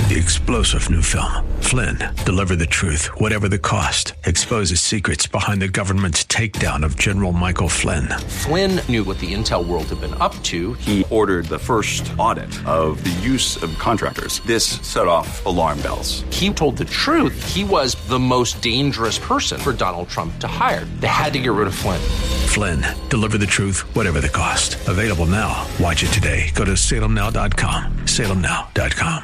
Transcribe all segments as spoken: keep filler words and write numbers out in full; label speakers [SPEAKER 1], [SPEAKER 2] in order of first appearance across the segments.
[SPEAKER 1] The explosive new film, Flynn, deliver the truth, whatever the cost, exposes secrets behind the government's takedown of General Michael Flynn.
[SPEAKER 2] Flynn knew what the intel world had been up to.
[SPEAKER 3] He ordered the first audit of the use of contractors. This set off alarm bells.
[SPEAKER 2] He told the truth. He was the most dangerous person for Donald Trump to hire. They had to get rid of Flynn.
[SPEAKER 1] Flynn, deliver the truth, whatever the cost. Available now. Watch it today. Go to salem now dot com. salem now dot com.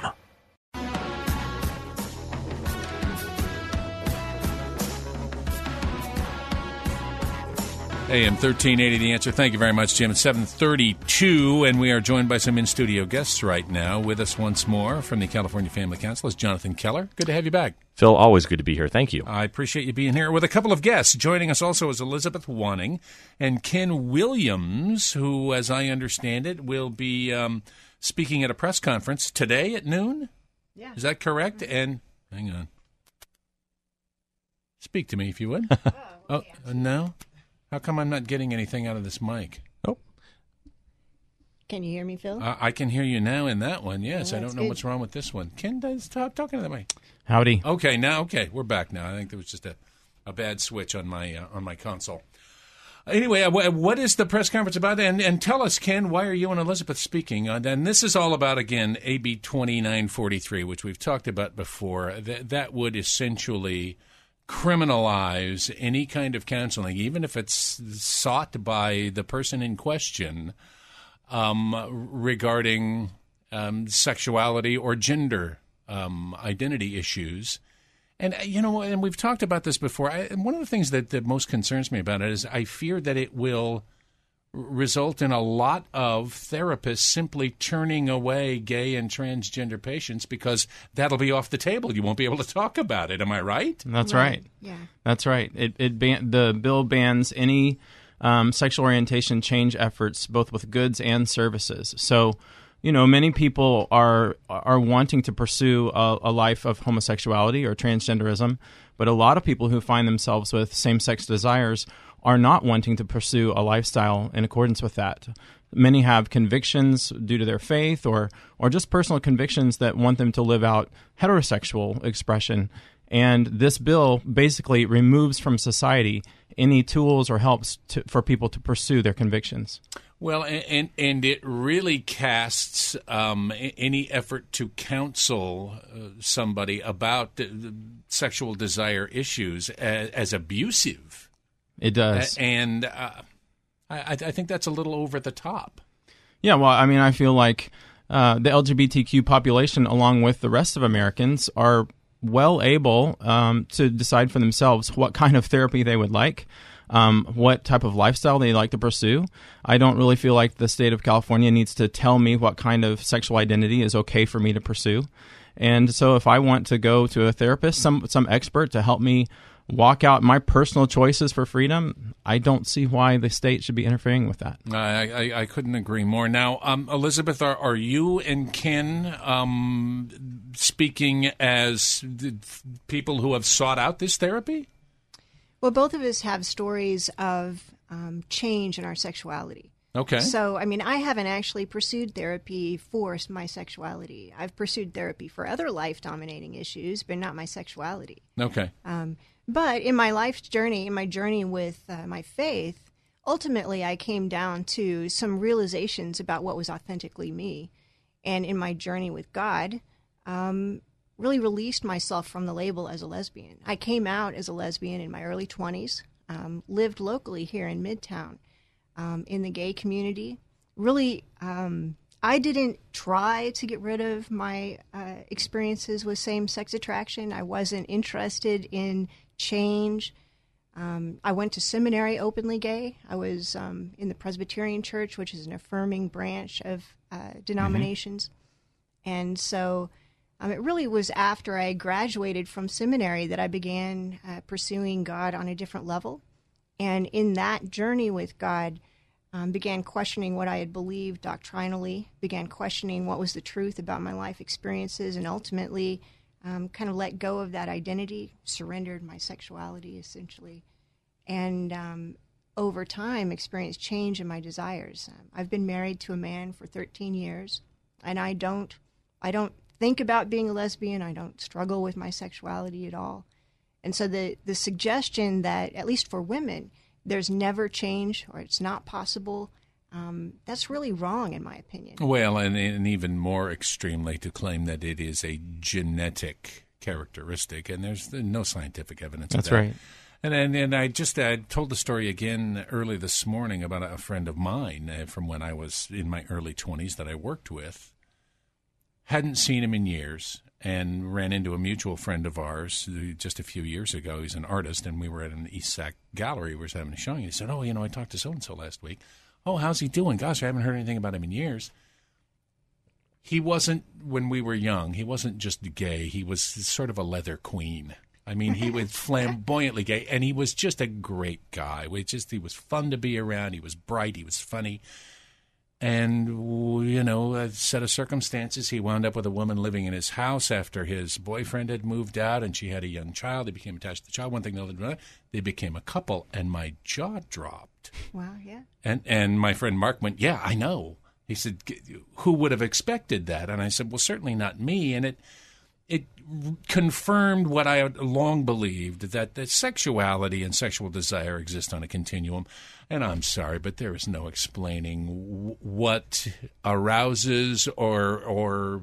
[SPEAKER 4] A M thirteen eighty, The Answer. Thank you very much, Jim. It's seven thirty-two, and we are joined by some in-studio guests right now. With us once more from the California Family Council is Jonathan Keller. Good to have you back.
[SPEAKER 5] Phil, always good to be here. Thank you.
[SPEAKER 4] I appreciate you being here. With a couple of guests. Joining us also is Elizabeth Wanning and Ken Williams, who, as I understand it, will be um, speaking at a press conference today at noon?
[SPEAKER 6] Yeah.
[SPEAKER 4] Is that correct? Mm-hmm. And, hang on. Speak to me, if you would.
[SPEAKER 6] oh,
[SPEAKER 4] oh uh, no? How come I'm not getting anything out of this mic?
[SPEAKER 5] Oh.
[SPEAKER 6] Can you hear me, Phil?
[SPEAKER 4] Uh, I can hear you now in that one, yes.
[SPEAKER 6] Oh,
[SPEAKER 4] I don't know
[SPEAKER 6] good.
[SPEAKER 4] what's wrong with this one. Ken does talk, talking to the mic.
[SPEAKER 5] Howdy.
[SPEAKER 4] Okay, now, okay, we're back now. I think there was just a, a bad switch on my uh, on my console. Anyway, uh, what is the press conference about? And, and tell us, Ken, why are you and Elizabeth speaking? Uh, and this is all about, again, A B twenty-nine forty-three, which we've talked about before. That, that would essentially criminalize any kind of counseling, even if it's sought by the person in question, um, regarding um, sexuality or gender um, identity issues. And, you know, and we've talked about this before. I, and one of the things that, that most concerns me about it is I fear that it will result in a lot of therapists simply turning away gay and transgender patients because that'll be off the table. You won't be able to talk about it. Am I right?
[SPEAKER 5] That's right. right.
[SPEAKER 6] Yeah.
[SPEAKER 5] That's right. It, it ban- the bill bans any um, sexual orientation change efforts, both with goods and services. So, you know, many people are are wanting to pursue a, a life of homosexuality or transgenderism, but a lot of people who find themselves with same-sex desires are not wanting to pursue a lifestyle in accordance with that. Many have convictions due to their faith or or just personal convictions that want them to live out heterosexual expression. And this bill basically removes from society any tools or helps to, for people to pursue their convictions.
[SPEAKER 4] Well, and and it really casts um, any effort to counsel uh, somebody about the sexual desire issues as, as abusive.
[SPEAKER 5] It does.
[SPEAKER 4] And uh, I, I think that's a little over the top.
[SPEAKER 5] Yeah, well, I mean, I feel like uh, the L G B T Q population, along with the rest of Americans, are well able um, to decide for themselves what kind of therapy they would like, um, what type of lifestyle they like to pursue. I don't really feel like the state of California needs to tell me what kind of sexual identity is okay for me to pursue. And so if I want to go to a therapist, some some expert to help me walk out my personal choices for freedom, I don't see why the state should be interfering with that.
[SPEAKER 4] I, I, I couldn't agree more. Now, um, Elizabeth, are, are you and Ken um, speaking as people who have sought out this therapy?
[SPEAKER 6] Well, both of us have stories of um, change in our sexuality.
[SPEAKER 4] Okay.
[SPEAKER 6] So, I mean, I haven't actually pursued therapy for my sexuality. I've pursued therapy for other life-dominating issues, but not my sexuality.
[SPEAKER 4] Okay.
[SPEAKER 6] Um, but in my life's journey, in my journey with uh, my faith, ultimately I came down to some realizations about what was authentically me. And in my journey with God, um, really released myself from the label as a lesbian. I came out as a lesbian in my early twenties, um, lived locally here in Midtown. Um, in the gay community. Really, um, I didn't try to get rid of my uh, experiences with same-sex attraction. I wasn't interested in change. Um, I went to seminary openly gay. I was um, in the Presbyterian Church, which is an affirming branch of uh, denominations. Mm-hmm. And so um, it really was after I graduated from seminary that I began uh, pursuing God on a different level. And in that journey with God, um, began questioning what I had believed doctrinally, began questioning what was the truth about my life experiences, and ultimately um, kind of let go of that identity, surrendered my sexuality, essentially. And um, over time, experienced change in my desires. Um, I've been married to a man for thirteen years, and I don't, I don't think about being a lesbian. I don't struggle with my sexuality at all. And so the, the suggestion that, at least for women, there's never change or it's not possible, um, that's really wrong, in my opinion.
[SPEAKER 4] Well, and, and even more extremely to claim that it is a genetic characteristic, and there's no scientific evidence
[SPEAKER 5] That's
[SPEAKER 4] of that.
[SPEAKER 5] right.
[SPEAKER 4] And, and and I just I told the story again early this morning about a friend of mine uh, from when I was in my early twenties that I worked with. Hadn't seen him in years, and ran into a mutual friend of ours just a few years ago. He's an artist, and we were at an East Sac gallery. We were having a showing. He said, oh, you know, I talked to so-and-so last week. Oh, how's he doing? Gosh, I haven't heard anything about him in years. He wasn't, when we were young, he wasn't just gay. He was sort of a leather queen. I mean, he was flamboyantly gay, and he was just a great guy. We just He was fun to be around. He was bright. He was funny. And, you know, a set of circumstances, he wound up with a woman living in his house after his boyfriend had moved out, and she had a young child. He became attached to the child. One thing, another, they became a couple, and my jaw dropped.
[SPEAKER 6] Wow, yeah.
[SPEAKER 4] And and my friend Mark went, yeah, I know. He said, who would have expected that? And I said, well, certainly not me. And it it confirmed what I had long believed, that, that sexuality and sexual desire exist on a continuum. And I'm sorry, but there is no explaining w- what arouses or or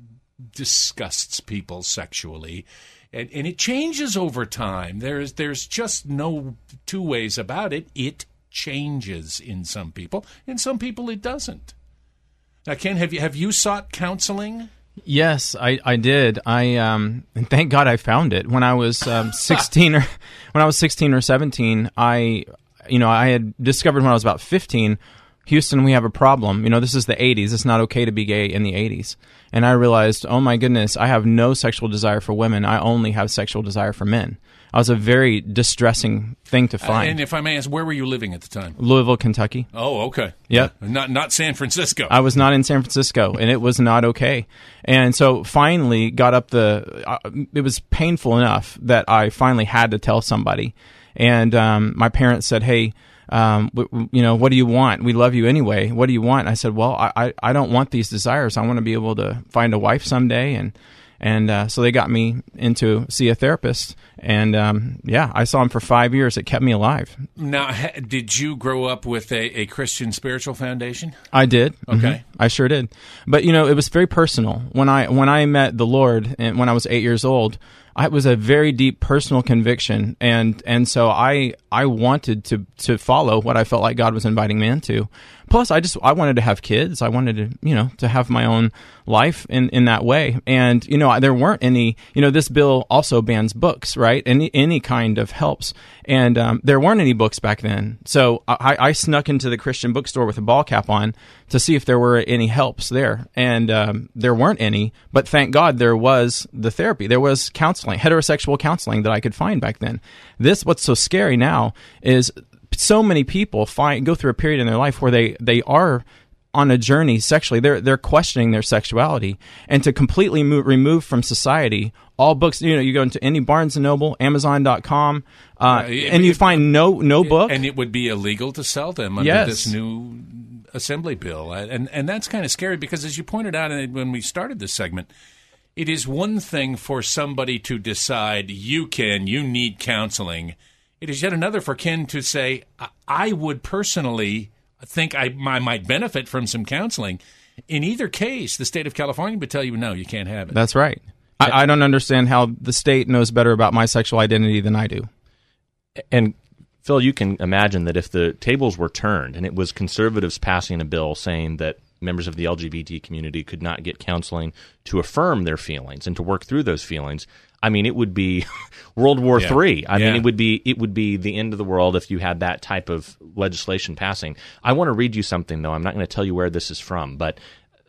[SPEAKER 4] disgusts people sexually. And, and it changes over time. There's there's just no two ways about it. It changes in some people. In some people, it doesn't. Now, Ken, have you have you sought counseling?
[SPEAKER 5] Yes, I, I did. I um, and thank God I found it when I was um, sixteen or when I was sixteen or seventeen. I, you know, I had discovered when I was about fifteen. Houston, we have a problem. You know, this is the eighties. It's not okay to be gay in the eighties. And I realized, oh my goodness, I have no sexual desire for women. I only have sexual desire for men. It was a very distressing thing to find.
[SPEAKER 4] Uh, and if I may ask, where were you living at the time?
[SPEAKER 5] Louisville, Kentucky.
[SPEAKER 4] Oh, okay.
[SPEAKER 5] Yep.
[SPEAKER 4] Not not San Francisco.
[SPEAKER 5] I was not in San Francisco, and it was not okay. And so finally got up the uh, – it was painful enough that I finally had to tell somebody. And um, my parents said, hey, um, w- w- you know, what do you want? We love you anyway. What do you want? And I said, well, I, I, I don't want these desires. I want to be able to find a wife someday. And And uh, so they got me into see a therapist, and um, yeah, I saw him for five years. It kept me alive.
[SPEAKER 4] Now, ha- did you grow up with a, a Christian spiritual foundation?
[SPEAKER 5] I did.
[SPEAKER 4] Okay,
[SPEAKER 5] mm-hmm. I sure did. But you know, it was very personal. When I when I met the Lord, and when I was eight years old, it was a very deep personal conviction, and and so I I wanted to to follow what I felt like God was inviting me into. Plus, I just I wanted to have kids. I wanted to you know to have my own life in, in that way. And you know there weren't any. You know this bill also bans books, right? Any any kind of helps, and um, there weren't any books back then. So I, I snuck into the Christian bookstore with a ball cap on to see if there were any helps there, and um, there weren't any. But thank God there was the therapy. There was counseling, heterosexual counseling that I could find back then. This what's so scary now is so many people find go through a period in their life where they, they are on a journey sexually. They're they're questioning their sexuality, and to completely move, remove from society all books. You know, you go into any Barnes and Noble, Amazon dot com, uh,
[SPEAKER 4] uh, it,
[SPEAKER 5] and you
[SPEAKER 4] it,
[SPEAKER 5] find no no book,
[SPEAKER 4] and it would be illegal to sell them under
[SPEAKER 5] yes.
[SPEAKER 4] this new assembly bill, and and that's kind of scary because, as you pointed out when we started this segment, it is one thing for somebody to decide you can you need counseling. It is yet another for Ken to say, I would personally think I, I might benefit from some counseling. In either case, the state of California would tell you, no, you can't have it.
[SPEAKER 5] That's right. I, I don't understand how the state knows better about my sexual identity than I do.
[SPEAKER 7] And, Phil, you can imagine that if the tables were turned and it was conservatives passing a bill saying that members of the L G B T community could not get counseling to affirm their feelings and to work through those feelings, I mean, it would be World War yeah. Three. I yeah. mean, it would be it would be the end of the world if you had that type of legislation passing. I want to read you something, though. I'm not going to tell you where this is from, but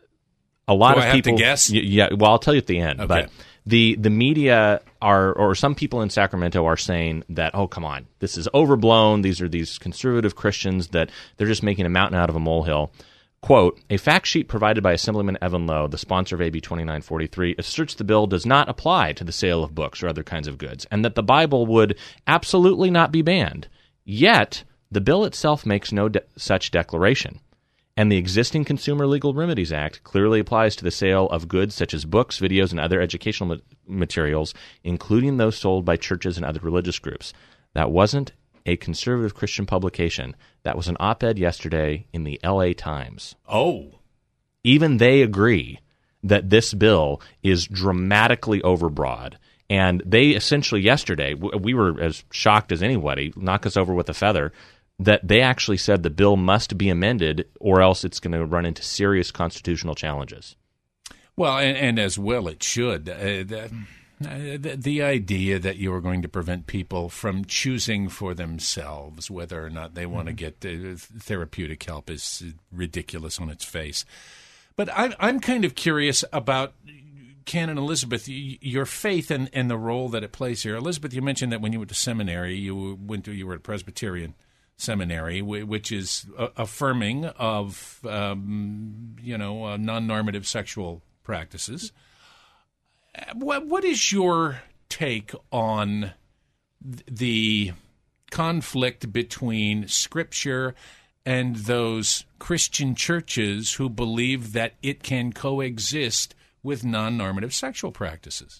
[SPEAKER 7] a lot
[SPEAKER 4] Do
[SPEAKER 7] of
[SPEAKER 4] I
[SPEAKER 7] people.
[SPEAKER 4] Have to guess?
[SPEAKER 7] Y- yeah, well, I'll tell you at the end.
[SPEAKER 4] Okay.
[SPEAKER 7] But the the media are, or some people in Sacramento are saying that, oh, come on, this is overblown. These are these conservative Christians that they're just making a mountain out of a molehill. Quote, a fact sheet provided by Assemblyman Evan Lowe, the sponsor of A B twenty-nine forty-three, asserts the bill does not apply to the sale of books or other kinds of goods, and that the Bible would absolutely not be banned. Yet, the bill itself makes no de- such declaration. And the existing Consumer Legal Remedies Act clearly applies to the sale of goods such as books, videos, and other educational ma- materials, including those sold by churches and other religious groups. That wasn't a conservative Christian publication. That was an op-ed yesterday in the L A Times.
[SPEAKER 4] Oh.
[SPEAKER 7] Even they agree that this bill is dramatically overbroad. And they essentially yesterday, we were as shocked as anybody, knock us over with a feather, that they actually said the bill must be amended or else it's going to run into serious constitutional challenges.
[SPEAKER 4] Well, and, and as well it should. Uh, the, the, the idea that you are going to prevent people from choosing for themselves whether or not they want to get uh, therapeutic help is ridiculous on its face. But I, I'm kind of curious about, Ken and Elizabeth, your faith and, and the role that it plays here. Elizabeth, you mentioned that when you went to seminary, you went to you were at Presbyterian seminary, which is affirming of um, you know uh, non-normative sexual practices. What what is your take on the conflict between Scripture and those Christian churches who believe that it can coexist with non-normative sexual practices?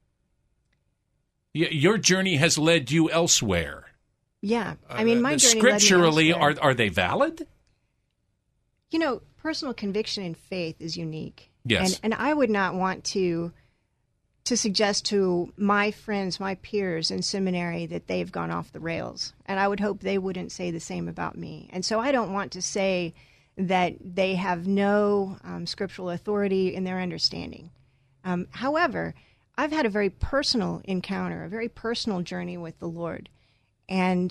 [SPEAKER 4] Y- your journey has led you elsewhere.
[SPEAKER 6] Yeah, I mean, my
[SPEAKER 4] uh,
[SPEAKER 6] journey
[SPEAKER 4] scripturally,
[SPEAKER 6] led me elsewhere.
[SPEAKER 4] are are they valid?
[SPEAKER 6] You know, personal conviction in faith is unique.
[SPEAKER 4] Yes,
[SPEAKER 6] and, and I would not want to to suggest to my friends, my peers in seminary, that they've gone off the rails, and I would hope they wouldn't say the same about me. And so, I don't want to say that they have no um, scriptural authority in their understanding. Um, however, I've had a very personal encounter, a very personal journey with the Lord. And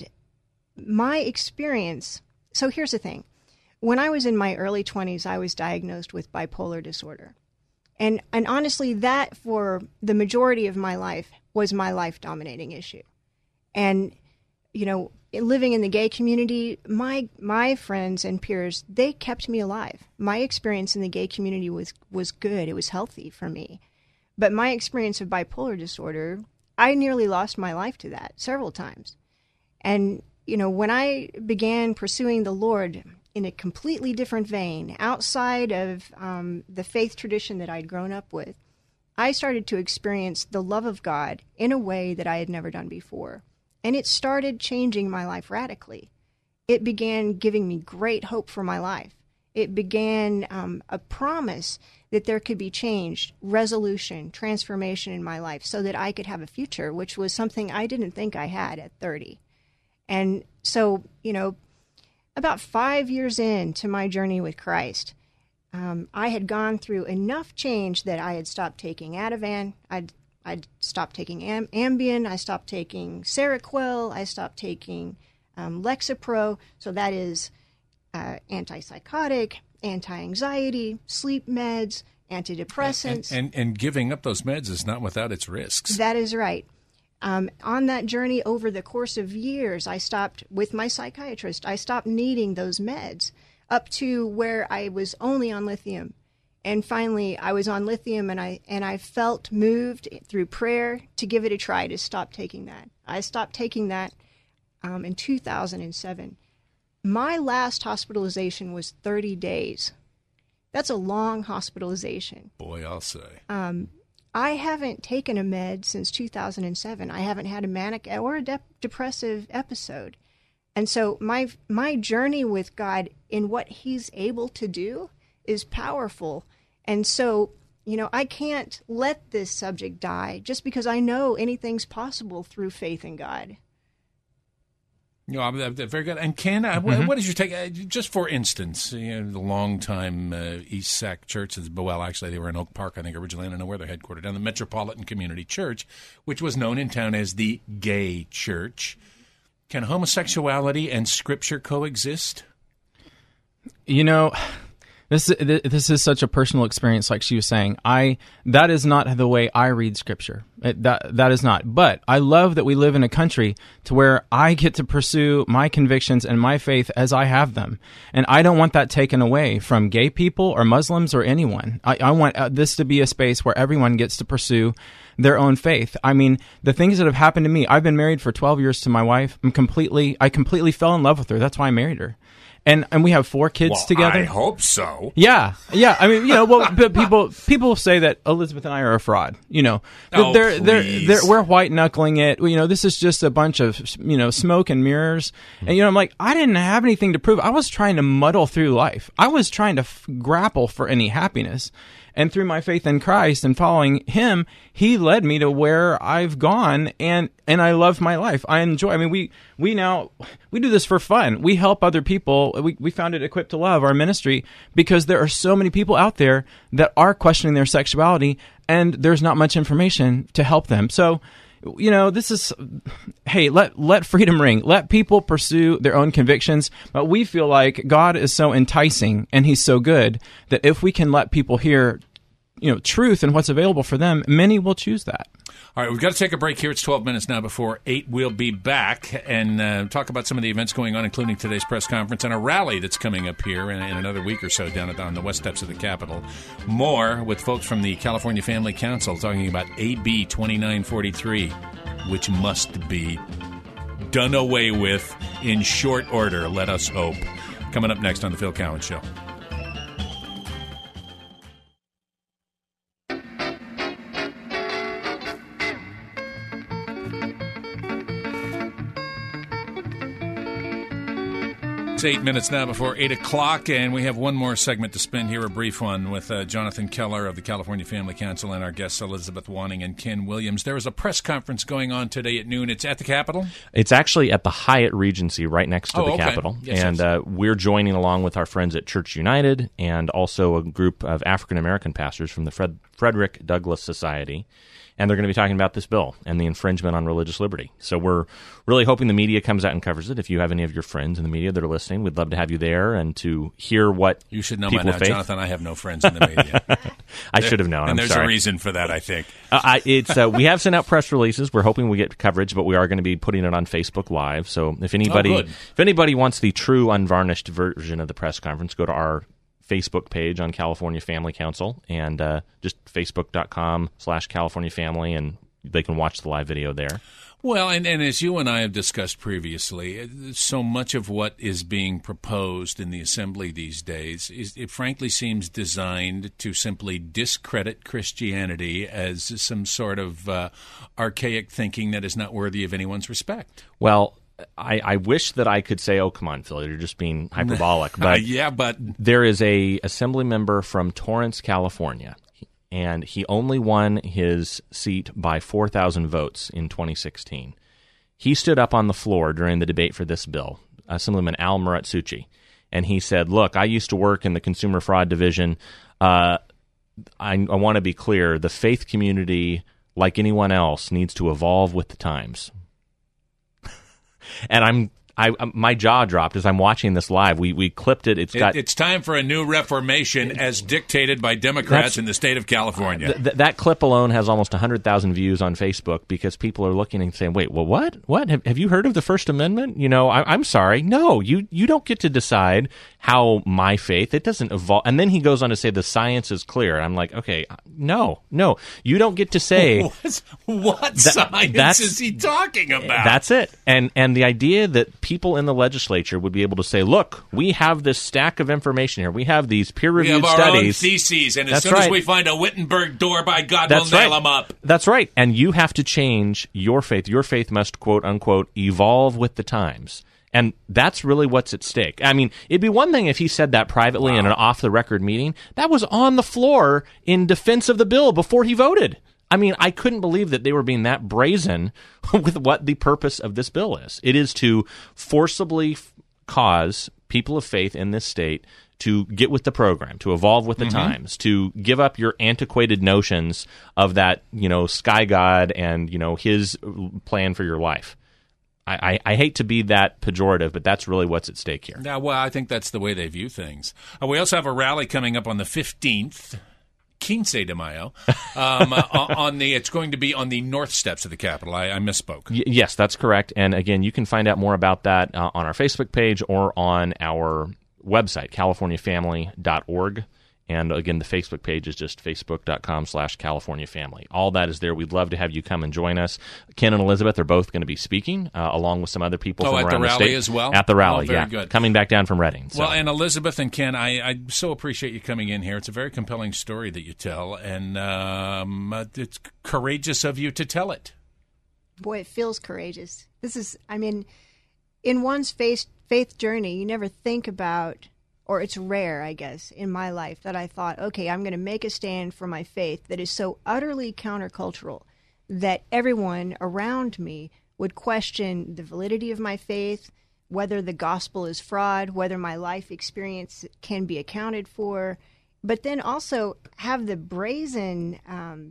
[SPEAKER 6] my experience, so here's the thing. When I was in my early twenties, I was diagnosed with bipolar disorder. And and honestly, that for the majority of my life was my life-dominating issue. And, you know, living in the gay community, my my friends and peers, they kept me alive. My experience in the gay community was, was good. It was healthy for me. But my experience of bipolar disorder, I nearly lost my life to that several times. And, you know, when I began pursuing the Lord in a completely different vein, outside of um, the faith tradition that I'd grown up with, I started to experience the love of God in a way that I had never done before. And it started changing my life radically. It began giving me great hope for my life. It began um, a promise that there could be change, resolution, transformation in my life so that I could have a future, which was something I didn't think I had at thirty. And so, you know, about five years into my journey with Christ, um, I had gone through enough change that I had stopped taking Ativan, I'd, I'd stopped taking Am- Ambien, I stopped taking Seroquel, I stopped taking um, Lexapro, so that is uh, antipsychotic, anti-anxiety, sleep meds, antidepressants.
[SPEAKER 4] And, and, and giving up those meds is not without its risks.
[SPEAKER 6] That is right. Um, on that journey over the course of years, I stopped with my psychiatrist. I stopped needing those meds up to where I was only on lithium. And finally, I was on lithium, and I and I felt moved through prayer to give it a try to stop taking that. I stopped taking that um, in two thousand seven. My last hospitalization was thirty days. That's a long hospitalization.
[SPEAKER 4] Boy, I'll say.
[SPEAKER 6] Um, I haven't taken a med since two thousand seven. I haven't had a manic or a de- depressive episode. And so my my journey with God in what he's able to do is powerful. And so, you know, I can't let this subject die just because I know anything's possible through faith in God.
[SPEAKER 4] You know, very good. And Ken, mm-hmm. what is your take? Just for instance, you know, the longtime uh, East Sac Church, well, actually, they were in Oak Park, I think, originally. I don't know where they're headquartered, down the Metropolitan Community Church, which was known in town as the Gay Church. Can homosexuality and Scripture coexist?
[SPEAKER 5] You know, this this is such a personal experience, like she was saying. I that is not the way I read Scripture. It, that that is not. But I love that we live in a country to where I get to pursue my convictions and my faith as I have them, and I don't want that taken away from gay people or Muslims or anyone. I, I want this to be a space where everyone gets to pursue their own faith. I mean, the things that have happened to me. I've been married for twelve years to my wife. I'm completely. I completely fell in love with her. That's why I married her. And and we have four kids
[SPEAKER 4] well,
[SPEAKER 5] together.
[SPEAKER 4] I hope so.
[SPEAKER 5] Yeah, yeah. I mean, you know, well, but people people say that Elizabeth and I are a fraud. You know,
[SPEAKER 4] Oh,
[SPEAKER 5] they're, they're,
[SPEAKER 4] please.
[SPEAKER 5] they're, we're white knuckling it. You know, this is just a bunch of you know smoke and mirrors. And you know, I'm like, I didn't have anything to prove. I was trying to muddle through life. I was trying to f- grapple for any happiness. And through my faith in Christ and following Him, He led me to where I've gone, and, and I love my life. I enjoy. I mean, we we now we do this for fun. We help other people. We we founded Equipped to Love, our ministry, because there are so many people out there that are questioning their sexuality, and there's not much information to help them. So, you know, this is, hey, let let freedom ring. Let people pursue their own convictions. But we feel like God is so enticing and He's so good that if we can let people hear, you know, truth and what's available for them, many will choose that.
[SPEAKER 4] All right, we've got to take a break here. It's twelve minutes now before eight. We'll be back and uh, talk about some of the events going on, including today's press conference and a rally that's coming up here in, in another week or so down at, on the west steps of the Capitol. More with folks from the California Family Council talking about A B twenty-nine forty-three, which must be done away with in short order, let us hope. Coming up next on The Phil Cowan Show. It's eight minutes now before eight o'clock, and we have one more segment to spend here, a brief one, with uh, Jonathan Keller of the California Family Council and our guests Elizabeth Wanning and Ken Williams. There is a press conference going on today at noon. It's at the Capitol?
[SPEAKER 7] It's actually at the Hyatt Regency right next to
[SPEAKER 4] oh,
[SPEAKER 7] the
[SPEAKER 4] okay.
[SPEAKER 7] Capitol.
[SPEAKER 4] Yes,
[SPEAKER 7] and
[SPEAKER 4] yes.
[SPEAKER 7] Uh, we're joining along with our friends at Church United and also a group of African-American pastors from the Fred- Frederick Douglass Society. And they're going to be talking about this bill and the infringement on religious liberty. So we're really hoping the media comes out and covers it. If you have any of your friends in the media that are listening, we'd love to have you there and to hear what
[SPEAKER 4] You should know by
[SPEAKER 7] people
[SPEAKER 4] now,
[SPEAKER 7] of faith.
[SPEAKER 4] Jonathan, I have no friends in the media.
[SPEAKER 7] I should have known.
[SPEAKER 4] And
[SPEAKER 7] I'm
[SPEAKER 4] there's
[SPEAKER 7] sorry.
[SPEAKER 4] a reason for that, I think.
[SPEAKER 7] Uh, I, it's uh, we have sent out press releases. We're hoping we get coverage, but we are going to be putting it on Facebook Live. So if anybody,
[SPEAKER 4] Oh, good.
[SPEAKER 7] if anybody wants the true unvarnished version of the press conference, go to our Facebook page on California Family Council and uh, just facebook.com slash California Family, and they can watch the live video there.
[SPEAKER 4] Well, and, and as you and I have discussed previously, so much of what is being proposed in the assembly these days, is, it frankly seems designed to simply discredit Christianity as some sort of uh, archaic thinking that is not worthy of anyone's respect.
[SPEAKER 7] Well, I, I wish that I could say, oh, come on, Phil, you're just being hyperbolic. But
[SPEAKER 4] uh, yeah, but
[SPEAKER 7] there is a assembly member from Torrance, California, and he only won his seat by four thousand votes in twenty sixteen. He stood up on the floor during the debate for this bill, Assemblyman Al Muratsuchi, and he said, look, I used to work in the Consumer Fraud Division. Uh, I, I want to be clear. The faith community, like anyone else, needs to evolve with the times. And I'm I, my jaw dropped as I'm watching this live. We we clipped it. It's got.
[SPEAKER 4] It, it's time for a new reformation as dictated by Democrats in the state of California.
[SPEAKER 7] Th- th- that clip alone has almost one hundred thousand views on Facebook because people are looking and saying, wait, well, what? What? Have, have you heard of the First Amendment? You know, I, I'm sorry. No, you, you don't get to decide how my faith, it doesn't evolve. And then he goes on to say the science is clear. And I'm like, okay, no, no. You don't get to say.
[SPEAKER 4] What, what
[SPEAKER 7] That-
[SPEAKER 4] science
[SPEAKER 7] that's-
[SPEAKER 4] is he talking about?
[SPEAKER 7] That's it. And and the idea that people in the legislature would be able to say, look, we have this stack of information here. We have these
[SPEAKER 4] we
[SPEAKER 7] peer-reviewed
[SPEAKER 4] have our own
[SPEAKER 7] studies.
[SPEAKER 4] theses, and as
[SPEAKER 7] That's
[SPEAKER 4] soon as
[SPEAKER 7] right.
[SPEAKER 4] we find a Wittenberg door, by God,
[SPEAKER 7] That's
[SPEAKER 4] we'll nail
[SPEAKER 7] right.
[SPEAKER 4] them up.
[SPEAKER 7] That's right. And you have to change your faith. Your faith must, quote unquote, evolve with the times. And that's really what's at stake. I mean, it'd be one thing if he said that privately
[SPEAKER 4] Wow.
[SPEAKER 7] in an off-the-record meeting. That was on the floor in defense of the bill before he voted. I mean, I couldn't believe that they were being that brazen with what the purpose of this bill is. It is to forcibly f- cause people of faith in this state to get with the program, to evolve with the
[SPEAKER 4] Mm-hmm.
[SPEAKER 7] times, to give up your antiquated notions of that, you know, sky god and, you know, his plan for your life. I, I, I hate to be that pejorative, but that's really what's at stake here.
[SPEAKER 4] Yeah, well, I think that's the way they view things. Uh, we also have a rally coming up on the fifteenth. Quince de Mayo, um, uh, on the it's going to be on the north steps of the Capitol. I, I misspoke.
[SPEAKER 7] Y- yes, that's correct. And again, you can find out more about that uh, on our Facebook page or on our website, california family dot org. And again, the Facebook page is just facebook.com slash California Family. All that is there. We'd love to have you come and join us. Ken and Elizabeth are both going to be speaking, uh, along with some other people
[SPEAKER 4] oh,
[SPEAKER 7] from
[SPEAKER 4] at
[SPEAKER 7] around
[SPEAKER 4] the
[SPEAKER 7] the
[SPEAKER 4] rally
[SPEAKER 7] state.
[SPEAKER 4] as well?
[SPEAKER 7] At the rally,
[SPEAKER 4] oh, very
[SPEAKER 7] yeah.
[SPEAKER 4] Good.
[SPEAKER 7] Coming back down from Redding. So.
[SPEAKER 4] Well, and Elizabeth and Ken, I, I so appreciate you coming in here. It's a very compelling story that you tell, and um, it's courageous of you to tell it.
[SPEAKER 6] Boy, it feels courageous. This is, I mean, in one's faith, faith journey, you never think about, or it's rare, I guess, in my life that I thought, okay, I'm going to make a stand for my faith that is so utterly countercultural that everyone around me would question the validity of my faith, whether the gospel is fraud, whether my life experience can be accounted for, but then also have the brazen, um,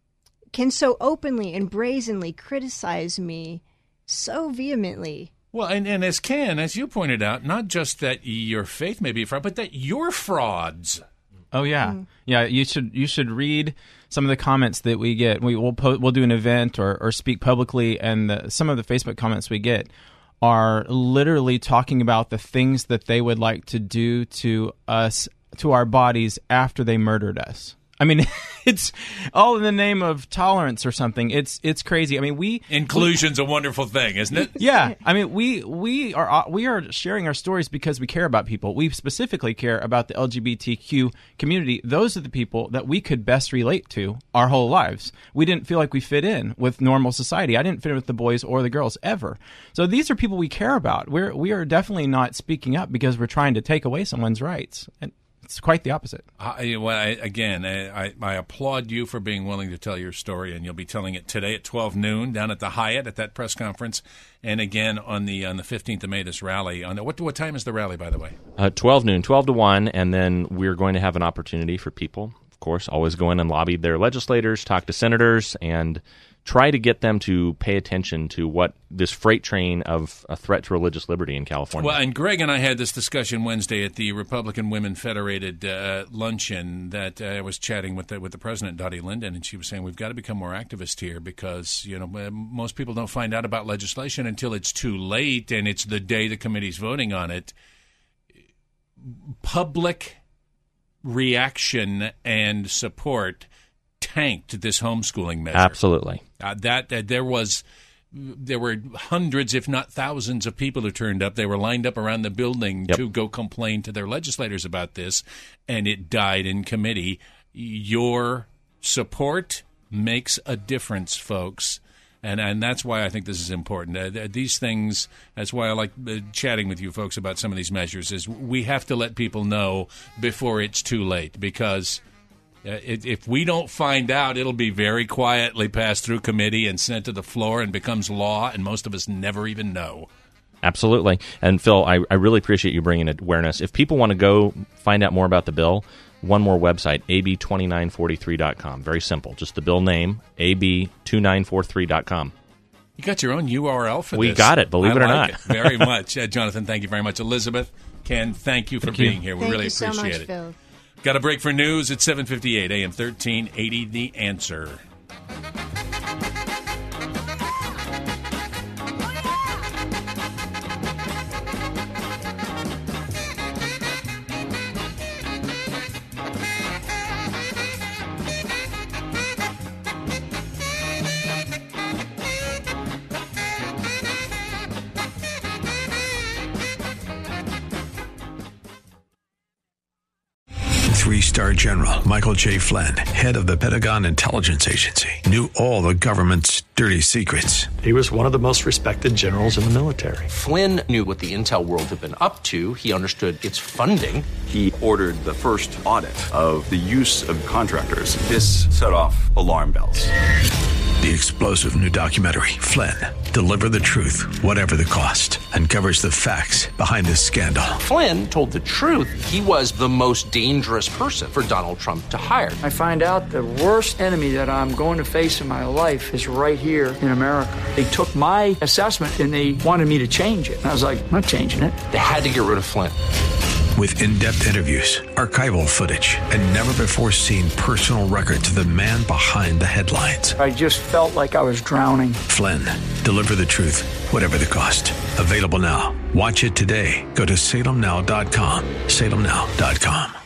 [SPEAKER 6] can so openly and brazenly criticize me so vehemently.
[SPEAKER 4] Well, and, and as Ken, as you pointed out, not just that your faith may be a fraud, but that you're frauds.
[SPEAKER 5] Oh yeah, mm. yeah. You should you should read some of the comments that we get. We will po- we'll do an event or, or speak publicly, and the, some of the Facebook comments we get are literally talking about the things that they would like to do to us, to our bodies after they murdered us. I mean, it's all in the name of tolerance or something. It's it's crazy. I mean, we
[SPEAKER 4] inclusion's we, a wonderful thing, isn't it?
[SPEAKER 5] Yeah. I mean, we we are we are sharing our stories because we care about people. We specifically care about the L G B T Q community. Those are the people that we could best relate to our whole lives. We didn't feel like we fit in with normal society. I didn't fit in with the boys or the girls ever. So these are people we care about. We're we are definitely not speaking up because we're trying to take away someone's rights. And it's quite the opposite.
[SPEAKER 4] I, well, I, again, I, I applaud you for being willing to tell your story, and you'll be telling it today at twelve noon down at the Hyatt at that press conference, and again on the on the fifteenth of May, this rally. On the, what what time is the rally, by the way?
[SPEAKER 7] Uh, twelve noon, twelve to one, and then we're going to have an opportunity for people, of course, always go in and lobby their legislators, talk to senators, and try to get them to pay attention to what this freight train of a threat to religious liberty in California.
[SPEAKER 4] Well, and Greg and I had this discussion Wednesday at the Republican Women Federated uh, luncheon that uh, I was chatting with the, with the president, Dottie Linden, and she was saying we've got to become more activist here because, you know, most people don't find out about legislation until it's too late and it's the day the committee's voting on it. Public reaction and support tanked this homeschooling measure.
[SPEAKER 7] Absolutely.
[SPEAKER 4] Uh, that, that there was, there were hundreds, if not thousands, of people who turned up. They were lined up around the building yep. to go complain to their legislators about this, and it died in committee. Your support makes a difference, folks. And and that's why I think this is important. Uh, these things, that's why I like uh, chatting with you folks about some of these measures, is we have to let people know before it's too late, because Uh, it, if we don't find out, it'll be very quietly passed through committee and sent to the floor and becomes law, and most of us never even know.
[SPEAKER 7] Absolutely. And, Phil, I, I really appreciate you bringing awareness. If people want to go find out more about the bill, one more website, A B two nine four three dot com. Very simple. Just the bill name, A B two nine four three dot com.
[SPEAKER 4] You got your own U R L for
[SPEAKER 7] we
[SPEAKER 4] this.
[SPEAKER 7] We got it, believe
[SPEAKER 4] I
[SPEAKER 7] it or
[SPEAKER 4] like
[SPEAKER 7] not.
[SPEAKER 4] It very much. Uh, Jonathan, thank you very much. Elizabeth, Ken, thank you for
[SPEAKER 5] thank
[SPEAKER 4] being
[SPEAKER 5] you.
[SPEAKER 4] here. We
[SPEAKER 6] thank
[SPEAKER 4] really
[SPEAKER 6] you so
[SPEAKER 4] appreciate
[SPEAKER 6] much,
[SPEAKER 4] it.
[SPEAKER 6] Phil.
[SPEAKER 4] Got a break for news at seven fifty-eight, A M thirteen eighty, The Answer.
[SPEAKER 1] Three-star General Michael J. Flynn, head of the Pentagon Intelligence Agency, knew all the government's dirty secrets.
[SPEAKER 8] He was one of the most respected generals in the military.
[SPEAKER 2] Flynn knew what the intel world had been up to. He understood its funding.
[SPEAKER 3] He ordered the first audit of the use of contractors. This set off alarm bells.
[SPEAKER 1] The explosive new documentary, Flynn, Deliver the Truth, Whatever the Cost, uncovers the facts behind this scandal.
[SPEAKER 2] Flynn told the truth. He was the most dangerous person for Donald Trump to hire.
[SPEAKER 9] I find out the worst enemy that I'm going to face in my life is right here in America. They took my assessment and they wanted me to change it. And I was like, I'm not changing it.
[SPEAKER 2] They had to get rid of Flynn.
[SPEAKER 1] With in-depth interviews, archival footage, and never-before-seen personal records of the man behind the headlines.
[SPEAKER 9] I just felt like I was drowning.
[SPEAKER 1] Flynn, Deliver the Truth, Whatever the Cost. Available now. Watch it today. Go to salem now dot com. salem now dot com.